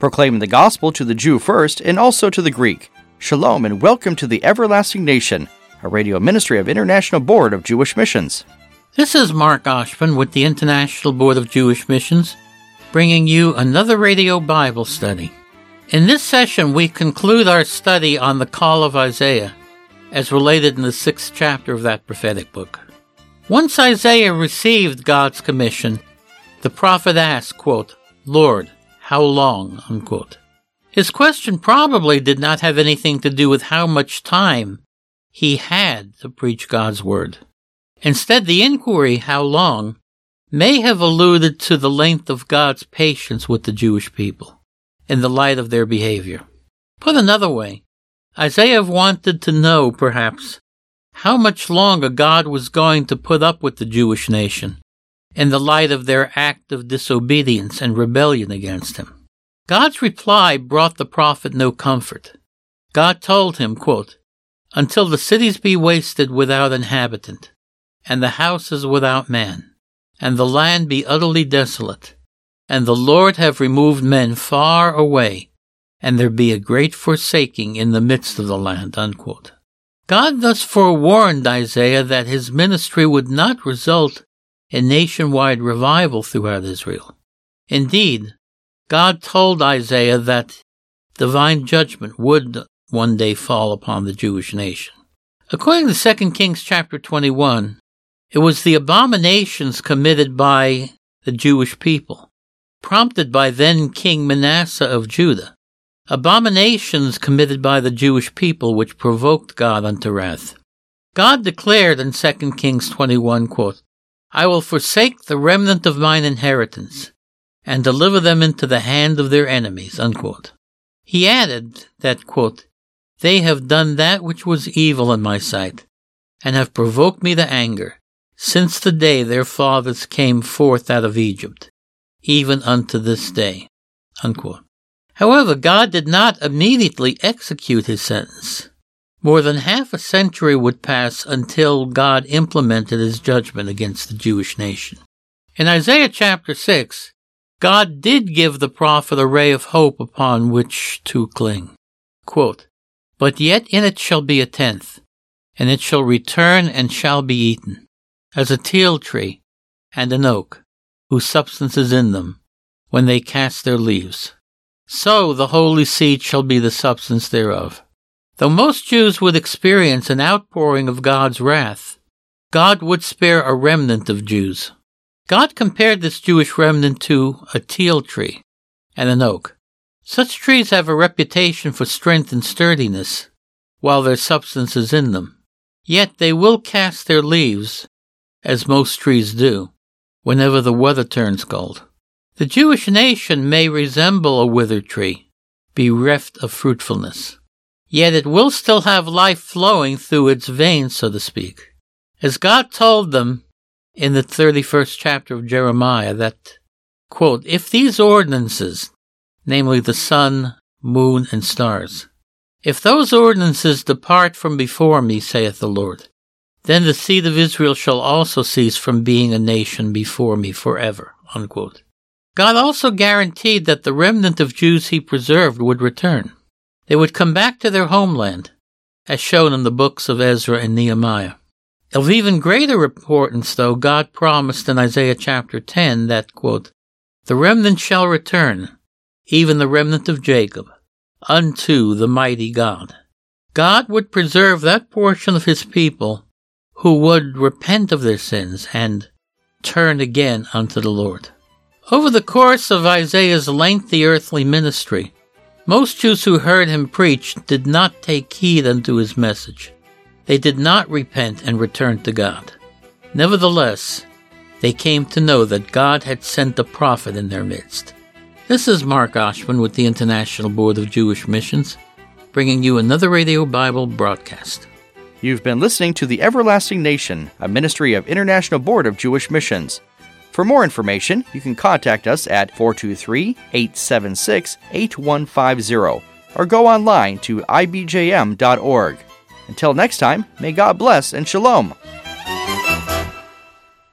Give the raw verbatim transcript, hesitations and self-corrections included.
proclaiming the gospel to the Jew first and also to the Greek. Shalom and welcome to the Everlasting Nation, a radio ministry of International Board of Jewish Missions. This is Mark Oshman with the International Board of Jewish Missions, bringing you another radio Bible study. In this session, we conclude our study on the call of Isaiah, as related in the sixth chapter of that prophetic book. Once Isaiah received God's commission, the prophet asked, quote, "Lord, how long?" unquote. His question probably did not have anything to do with how much time he had to preach God's word. Instead, the inquiry, how long, may have alluded to the length of God's patience with the Jewish people in the light of their behavior. Put another way, Isaiah wanted to know, perhaps, how much longer God was going to put up with the Jewish nation in the light of their act of disobedience and rebellion against him. God's reply brought the prophet no comfort. God told him, quote, "Until the cities be wasted without inhabitant, and the houses without man, and the land be utterly desolate, and the Lord have removed men far away, and there be a great forsaking in the midst of the land," unquote. God thus forewarned Isaiah that his ministry would not result in nationwide revival throughout Israel. Indeed, God told Isaiah that divine judgment would one day fall upon the Jewish nation. According to Second Kings chapter twenty-one, it was the abominations committed by the Jewish people, prompted by then King Manasseh of Judah, abominations committed by the Jewish people which provoked God unto wrath. God declared in Second Kings twenty-one, quote, "I will forsake the remnant of mine inheritance, and deliver them into the hand of their enemies," unquote. He added that, quote, "They have done that which was evil in my sight, and have provoked me to anger, since the day their fathers came forth out of Egypt, even unto this day," unquote. However, God did not immediately execute his sentence. More than half a century would pass until God implemented his judgment against the Jewish nation. In Isaiah chapter six, God did give the prophet a ray of hope upon which to cling. Quote, "But yet in it shall be a tenth, and it shall return and shall be eaten, as a teil tree and an oak, whose substance is in them, when they cast their leaves. So the holy seed shall be the substance thereof." Though most Jews would experience an outpouring of God's wrath, God would spare a remnant of Jews. God compared this Jewish remnant to a teil tree and an oak. Such trees have a reputation for strength and sturdiness, while their substance is in them. Yet they will cast their leaves, as most trees do, whenever the weather turns cold. The Jewish nation may resemble a withered tree, bereft of fruitfulness. Yet it will still have life flowing through its veins, so to speak. As God told them in the thirty-first chapter of Jeremiah that, quote, "If these ordinances," namely the sun, moon, and stars, "if those ordinances depart from before me, saith the Lord, then the seed of Israel shall also cease from being a nation before me forever," unquote. God also guaranteed that the remnant of Jews he preserved would return. They would come back to their homeland, as shown in the books of Ezra and Nehemiah. Of even greater importance, though, God promised in Isaiah chapter ten that, quote, "The remnant shall return, even the remnant of Jacob, unto the mighty God." God would preserve that portion of his people who would repent of their sins and turn again unto the Lord. Over the course of Isaiah's lengthy earthly ministry, most Jews who heard him preach did not take heed unto his message. They did not repent and return to God. Nevertheless, they came to know that God had sent a prophet in their midst. This is Mark Oshman with the International Board of Jewish Missions, bringing you another Radio Bible broadcast. You've been listening to The Everlasting Nation, a ministry of International Board of Jewish Missions. For more information, you can contact us at four two three, eight seven six, eight one five zero or go online to I B J M dot org. Until next time, may God bless and shalom.